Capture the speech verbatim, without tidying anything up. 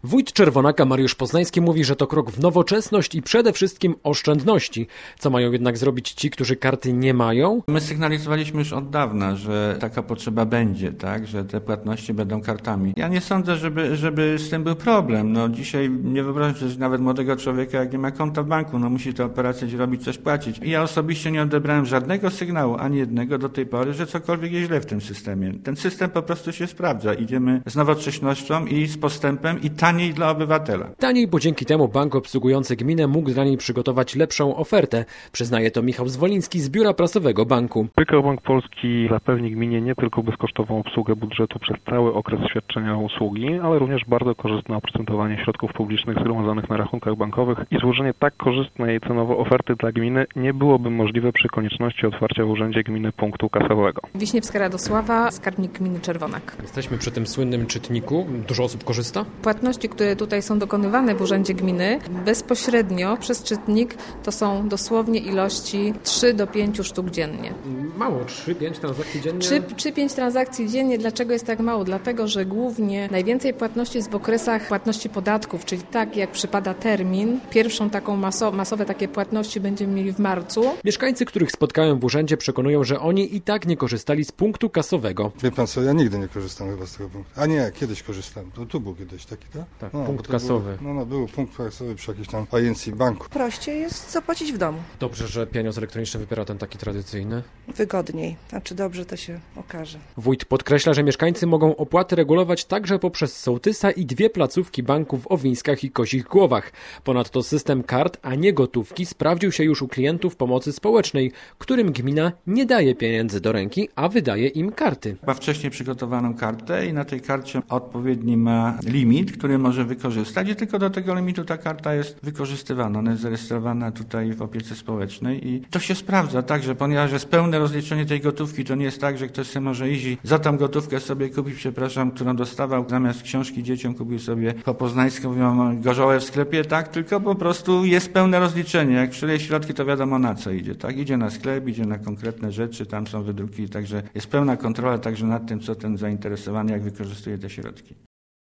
Wójt Czerwonaka Mariusz Poznański mówi, że to krok w nowoczesność i przede wszystkim oszczędności. Co mają jednak zrobić ci, którzy karty nie mają? My sygnalizowaliśmy już od dawna, że taka potrzeba będzie, tak, że te płatności będą kartami. Ja nie sądzę, żeby, żeby z tym był problem. No dzisiaj nie wyobrażam sobie, że nawet młodego człowieka, jak nie ma konta w banku, no musi te operacje robić, coś płacić. I ja osobiście nie odebrałem żadnego sygnału, ani jednego do tej pory, że cokolwiek jest źle w tym systemie. Ten system po prostu się sprawdza. Idziemy z nowoczesnością i z postępem i taniej dla obywatela. Taniej, bo dzięki temu bank obsługujący gminę mógł dla niej przygotować lepszą ofertę. Przyznaje to Michał Zwoliński z Biura Prasowego Banku. P K O Bank Polski zapewni gminie nie tylko bezkosztową obsługę budżetu przez cały okres świadczenia usługi, ale również bardzo korzystne oprocentowanie środków publicznych zgromadzonych na rachunkach bankowych i złożenie tak korzystnej cenowo oferty dla gminy nie byłoby możliwe przy konieczności otwarcia w urzędzie gminy punktu kasowego. Wiśniewska Radosława, skarbnik gminy Czerwonak. Jesteśmy przy tym słynnym czytniku. Dużo osób korzysta? Płatności, które tutaj są dokonywane w urzędzie gminy bezpośrednio przez czytnik, to są dosłownie ilości trzy do pięciu sztuk dziennie. Mało, trzy pięć transakcji dziennie? trzy pięć transakcji dziennie. Dlaczego jest tak mało? Dlatego, że głównie najwięcej płatności jest w okresach płatności podatków, czyli tak jak przypada termin. Pierwszą taką maso, masowe takie płatności będziemy mieli w marcu. Mieszkańcy, których spotkałem w urzędzie, przekonują, że oni i tak nie korzystali z punktu kasowego. Wie pan co, ja nigdy nie korzystam chyba z tego punktu. A nie, kiedyś korzystałem. To tu był kiedyś taki, tak? Tak, no, punkt kasowy. Był, no, no, był punkt kasowy przy jakiejś tam agencji banku. Prościej jest zapłacić w domu. Dobrze, że pieniądz elektroniczny wybiera ten taki tradycyjny. Wygodniej. A czy dobrze, to się okaże. Wójt podkreśla, że mieszkańcy mogą opłaty regulować także poprzez sołtysa i dwie placówki banku w Owińskach i Kozich Głowach. Ponadto system kart, a nie gotówki sprawdził się już u klientów pomocy społecznej, którym gmina nie daje pieniędzy do ręki, a wydaje im karty. Ma wcześniej przygotowaną kartę i na tej karcie odpowiedni ma limit, który może wykorzystać i tylko do tego limitu ta karta jest wykorzystywana. Ona jest zarejestrowana tutaj w opiece społecznej i to się sprawdza, tak, że ponieważ jest pełne rozliczenie tej gotówki, to nie jest tak, że ktoś sobie może iść i za tą gotówkę sobie kupić, przepraszam, którą dostawał zamiast książki dzieciom, kupił sobie po poznańsku, mówią gorzołę w sklepie, tak, tylko po prostu jest pełne rozliczenie. Jak przyleje środki, to wiadomo na co idzie, tak, idzie na sklep, idzie na konkretne rzeczy, tam są wydruki, także jest pełna kontrola także nad tym, co ten zainteresowany, jak wykorzystuje te środki.